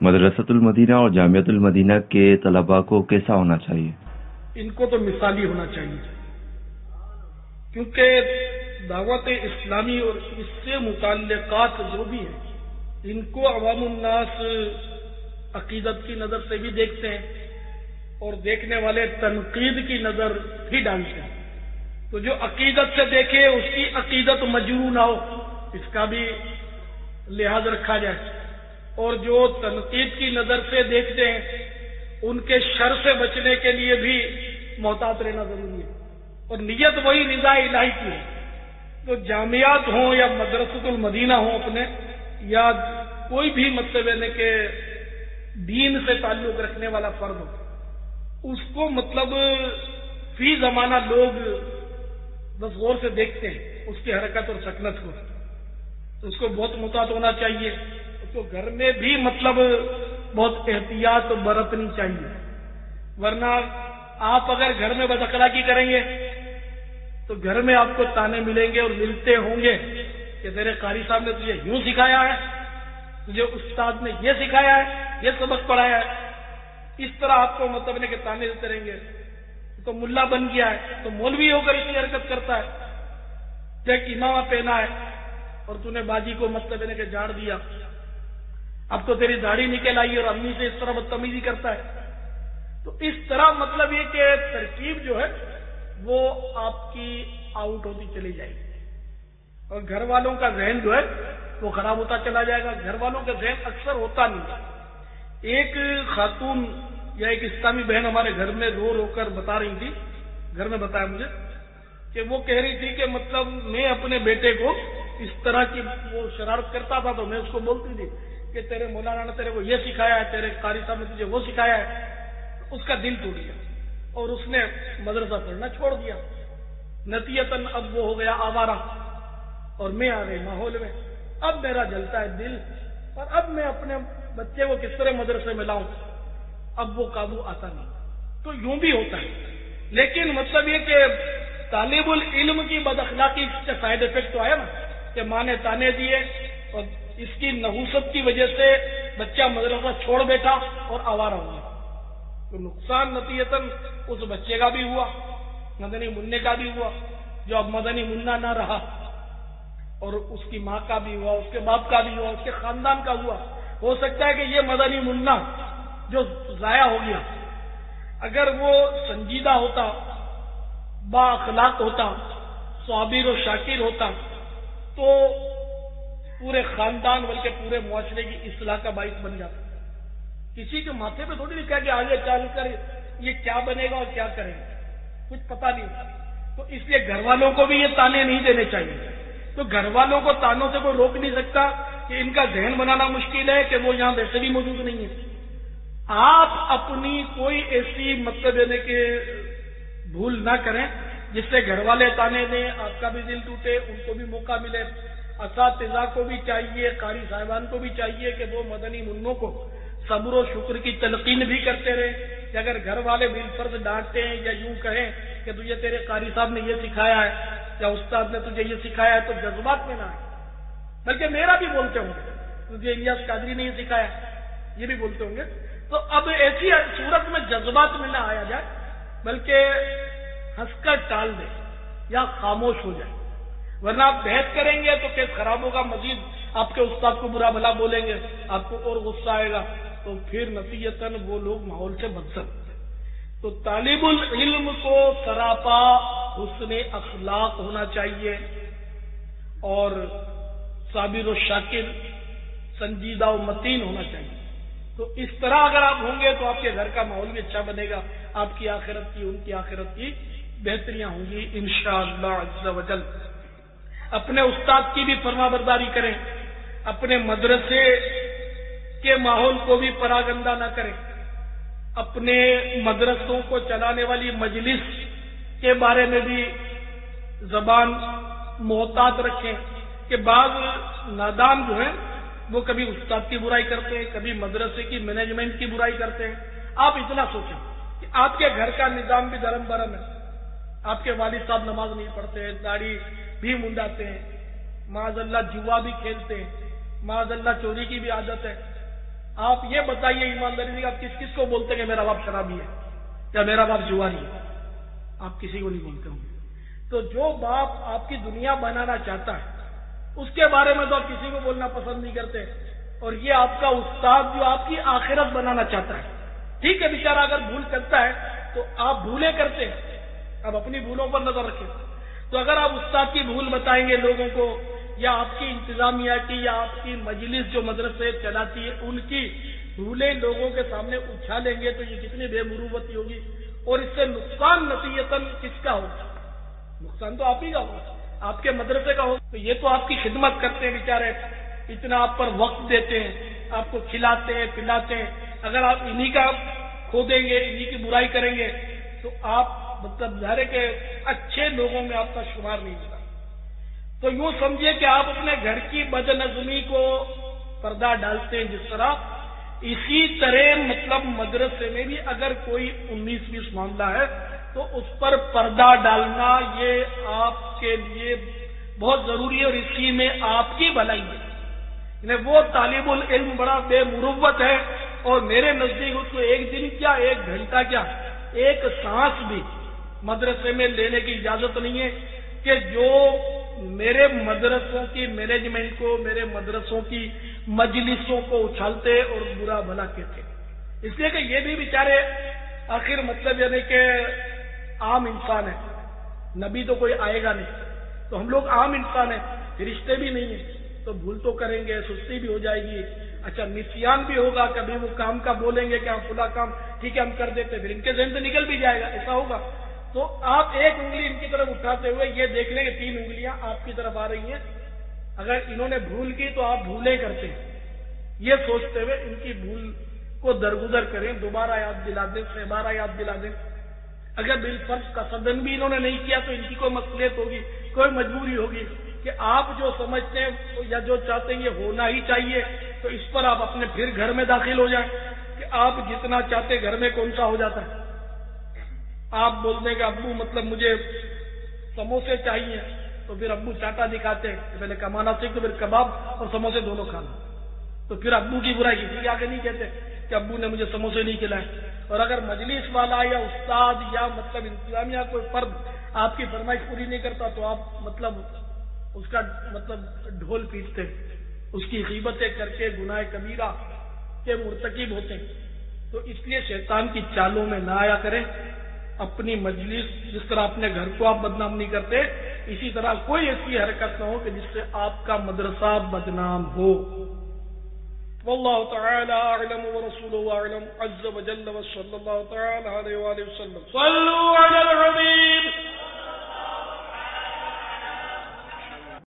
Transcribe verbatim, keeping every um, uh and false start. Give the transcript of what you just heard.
مدرسۃ المدینہ اور جامعۃ المدینہ کے طلباء کو کیسا ہونا چاہیے؟ ان کو تو مثالی ہونا چاہیے، کیونکہ دعوت اسلامی اور اس سے متعلقات جو بھی ہیں ان کو عوام الناس عقیدت کی نظر سے بھی دیکھتے ہیں اور دیکھنے والے تنقید کی نظر بھی ڈالتے ہیں۔ تو جو عقیدت سے دیکھے اس کی عقیدت مجروح نہ ہو، اس کا بھی لحاظ رکھا جائے، اور جو تنقید کی نظر سے دیکھتے ہیں ان کے شر سے بچنے کے لیے بھی محتاط رہنا ضروری ہے، اور نیت وہی رضا الہی کی ہے۔ تو جامعات ہوں یا مدرسۃ المدینہ ہوں اپنے، یا کوئی بھی مطلب ہے کہ دین سے تعلق رکھنے والا فرد ہو، اس کو مطلب فی زمانہ لوگ بس غور سے دیکھتے ہیں اس کی حرکت اور سکنت کو، تو اس کو بہت محتاط ہونا چاہیے۔ اس کو گھر میں بھی مطلب بہت احتیاط برتنی چاہیے، ورنہ آپ اگر گھر میں بد اخلاقی کریں گے تو گھر میں آپ کو تانے ملیں گے اور ملتے ہوں گے کہ تیرے قاری صاحب نے تجھے یوں سکھایا ہے، تجھے استاد نے یہ سکھایا ہے، یہ سبق پڑھایا ہے۔ اس طرح آپ کو مطلب کہ تانے دیتے رہیں گے تو ملا بن گیا ہے، تو مولوی ہو کر اتنی حرکت کرتا ہے، دیکھ امامہ پہنا ہے اور تو نے باجی کو مطلب کہ جاڑ دیا، اب تو تیری داڑھی نکل آئی اور امی سے اس طرح بدتمیزی کرتا ہے۔ تو اس طرح مطلب یہ کہ ترکیب جو ہے وہ آپ کی آؤٹ ہوتی چلی جائے گی، اور گھر والوں کا ذہن جو ہے وہ خراب ہوتا چلا جائے گا۔ گھر والوں کا ذہن اکثر ہوتا نہیں۔ ایک خاتون یا ایک اسلامی بہن ہمارے گھر میں رو رو کر بتا رہی تھی، گھر میں بتایا مجھے کہ وہ کہہ رہی تھی کہ مطلب میں اپنے بیٹے کو اس طرح کی وہ شرارت کرتا تھا تو میں اس کو بولتی تھی کہ تیرے مولانا نے تیرے کو یہ سکھایا ہے، تیرے قاری صاحب نے تجھے وہ سکھایا ہے۔ اس کا دل ٹوٹ گیا اور اس نے مدرسہ پڑھنا چھوڑ دیا۔ نتیجتاً اب وہ ہو گیا آوارہ اور میں آ گئی ماحول میں۔ اب میرا جلتا ہے دل، اور اب میں اپنے بچے کو کس طرح مدرسے میں لاؤں، اب وہ قابو آتا نہیں۔ تو یوں بھی ہوتا ہے، لیکن مطلب یہ کہ طالب العلم کی بد اخلاقی سے سائڈ افیکٹ تو آیا نا کہ ماں نے تانے دیے اور اس کی نحوست کی وجہ سے بچہ مدرسہ چھوڑ بیٹھا اور آوارہ ہو گیا، تو نقصان نتیجتاً اس بچے کا بھی ہوا، مدنی منع کا بھی ہوا، جو اب مدنی منع نہ رہا، اور اس کی ماں کا بھی ہوا، اس کے باپ کا بھی ہوا، اس کے خاندان کا ہوا۔ ہو سکتا ہے کہ یہ مدنی منع جو ضائع ہو گیا اگر وہ سنجیدہ ہوتا، با اخلاق ہوتا، صابر و شاکر ہوتا تو پورے خاندان بلکہ پورے معاشرے کی اصلاح کا باعث بن جاتا۔ کسی کے ماتھے پہ تھوڑی لکھا کہ آگے چل کر یہ کیا بنے گا اور کیا کرے گا، کچھ پتا نہیں۔ تو اس لیے گھر والوں کو بھی یہ تانے نہیں دینے چاہیے۔ تو گھر والوں کو تانوں سے کوئی روک نہیں سکتا کہ ان کا ذہن بنانا مشکل ہے کہ وہ یہاں ویسے بھی موجود نہیں ہے۔ آپ اپنی کوئی ایسی مطلب یعنی کہ بھول نہ کریں جس سے گھر والے تانے دیں، آپ کا بھی دل ٹوٹے، ان کو بھی موقع ملے۔ اساتذہ کو بھی چاہیے، قاری صاحبان کو بھی چاہیے کہ وہ مدنی منوں کو صبر و شکر کی تلقین بھی کرتے رہے کہ اگر گھر والے بالفرض ڈانٹتے ہیں یا یوں کہیں کہ تجھے تیرے قاری صاحب نے یہ سکھایا ہے یا استاد نے تجھے یہ سکھایا ہے، تو جذبات میں نہ آئے، بلکہ میرا بھی بولتے ہوں گے تجھے الیاس قادری نے یہ سکھایا، یہ بھی بولتے ہوں گے۔ تو اب ایسی صورت میں جذبات میں نہ آیا جائے، بلکہ ہنس کر ٹال دے یا خاموش ہو جائے، ورنہ آپ بحث کریں گے تو کیس خراب ہوگا، مزید آپ کے استاد کو برا بھلا بولیں گے، آپ کو اور غصہ آئے گا، تو پھر نتیجتاً وہ لوگ ماحول سے بچ سکتے ہیں۔ تو طالب العلم کو سراپا حسن اخلاق ہونا چاہیے اور صابر و شاکر، سنجیدہ و متین ہونا چاہیے۔ تو اس طرح اگر آپ ہوں گے تو آپ کے گھر کا ماحول بھی اچھا بنے گا، آپ کی آخرت کی، ان کی آخرت کی بہتریاں ہوں گی انشاءاللہ عز و جل۔ اپنے استاد کی بھی فرما برداری کریں، اپنے مدرسے کے ماحول کو بھی پراگندہ نہ کریں، اپنے مدرسوں کو چلانے والی مجلس کے بارے میں بھی زبان محتاط رکھیں کہ بعض نادان جو ہیں وہ کبھی استاد کی برائی کرتے ہیں، کبھی مدرسے کی مینجمنٹ کی برائی کرتے ہیں۔ آپ اتنا سوچیں کہ آپ کے گھر کا نظام بھی درم برم ہے، آپ کے والد صاحب نماز نہیں پڑھتے ہیں، داڑھی بھی منڈاتے ہیں، معاذ اللہ جوا بھی کھیلتے ہیں، معاذ اللہ چوری کی بھی عادت ہے۔ آپ یہ بتائیے ایمانداری سے آپ کس کس کو بولتے ہیں کہ میرا باپ شرابی ہے یا میرا باپ جواری ہے؟ آپ کسی کو نہیں بولتے ہوں گے. تو جو باپ آپ کی دنیا بنانا چاہتا ہے اس کے بارے میں تو آپ کسی کو بولنا پسند نہیں کرتے. اور یہ آپ کا استاد جو آپ کی آخرت بنانا چاہتا ہے، ٹھیک ہے بیچارہ اگر بھول کرتا ہے تو آپ بھولے کرتے ہیں، اب اپنی بھولوں پر نظر رکھیں. تو اگر آپ استاد کی بھول بتائیں گے لوگوں کو، یا آپ کی انتظامیہ کی یا آپ کی مجلس جو مدرسے چلاتی ہے ان کی بھولیں لوگوں کے سامنے اچھالیں گے تو یہ کتنی بے مروتی ہوگی. اور اس سے نقصان نتیجتاً کس کا ہوگا؟ نقصان تو آپ ہی کا ہوگا، آپ کے مدرسے کا ہوگا. تو یہ تو آپ کی خدمت کرتے ہیں بیچارے، اتنا آپ پر وقت دیتے ہیں، آپ کو کھلاتے ہیں پلاتے ہیں. اگر آپ انہی کا کھو دیں گے، انہی کی برائی کریں گے تو آپ مطلب ظاہر ہے کہ اچھے لوگوں میں آپ کا شمار نہیں ہوگا. تو یوں سمجھیے کہ آپ اپنے گھر کی بد نظمی کو پردہ ڈالتے ہیں جس طرح، اسی طرح مطلب مدرسے میں بھی اگر کوئی انیس بیس معاملہ ہے تو اس پر پردہ ڈالنا یہ آپ کے لیے بہت ضروری ہے، اور اسی میں آپ کی بھلائی ہے. یعنی وہ طالب العلم بڑا بے مروت ہے، اور میرے نزدیک اس کو ایک دن کیا ایک گھنٹہ کیا ایک سانس بھی مدرسے میں لینے کی اجازت نہیں ہے کہ جو میرے مدرسوں کی مینجمنٹ کو، میرے مدرسوں کی مجلسوں کو اچھالتے اور برا بھلا کہتے. اس لیے کہ یہ بھی بیچارے آخر مطلب یعنی کہ عام انسان ہے، نبی تو کوئی آئے گا نہیں، تو ہم لوگ عام انسان ہیں، فرشتے بھی نہیں ہیں، تو بھول تو کریں گے، سستی بھی ہو جائے گی، اچھا نسیان بھی ہوگا، کبھی وہ کام کا بولیں گے کہ ہم فلاں کام ٹھیک ہے ہم کر دیتے، پھر ان کے ذہن سے نکل بھی جائے گا، ایسا ہوگا. تو آپ ایک انگلی ان کی طرف اٹھاتے ہوئے یہ دیکھ لیں کہ تین انگلیاں آپ کی طرف آ رہی ہیں. اگر انہوں نے بھول کی تو آپ بھولیں کرتے ہیں، یہ سوچتے ہوئے ان کی بھول کو درگزر کریں، دوبارہ یاد دلا دیں، سہ بارہ یاد دلا دیں. اگر بالفرض کا صدن بھی انہوں نے نہیں کیا تو ان کی کوئی مصلحت ہوگی، کوئی مجبوری ہوگی کہ آپ جو سمجھتے ہیں یا جو چاہتے ہیں یہ ہونا ہی چاہیے، تو اس پر آپ اپنے پھر گھر میں داخل ہو جائیں کہ آپ جتنا چاہتے گھر میں کون سا ہو جاتا ہے. آپ بولتے ہیں کہ ابو مطلب مجھے سموسے چاہیے، تو پھر ابو چاٹا دکھاتے ہیں کہ پہلے کمانا سیکھ تو پھر کباب اور سموسے دونوں کھانا. تو پھر ابو کی برائی کسی کے آگے نہیں کہتے کہ ابو نے مجھے سموسے نہیں کھلائے. اور اگر مجلس والا یا استاد یا مطلب انتظامیہ کوئی فرد آپ کی فرمائش پوری نہیں کرتا تو آپ مطلب اس کا مطلب ڈھول پیٹتے، اس کی غیبتیں کر کے گناہ کبیرہ کے مرتکب ہوتے ہیں. تو اس لیے شیطان کی چالوں میں نہ آیا کریں. اپنی مجلس جس طرح اپنے گھر کو آپ بدنام نہیں کرتے، اسی طرح کوئی ایسی حرکت نہ ہو کہ جس سے آپ کا مدرسہ بدنام ہو. والله تعالى أعلم ورسوله أعلم عز وجل وصلى الله تعالى عليه وآله وسلم. صلوا على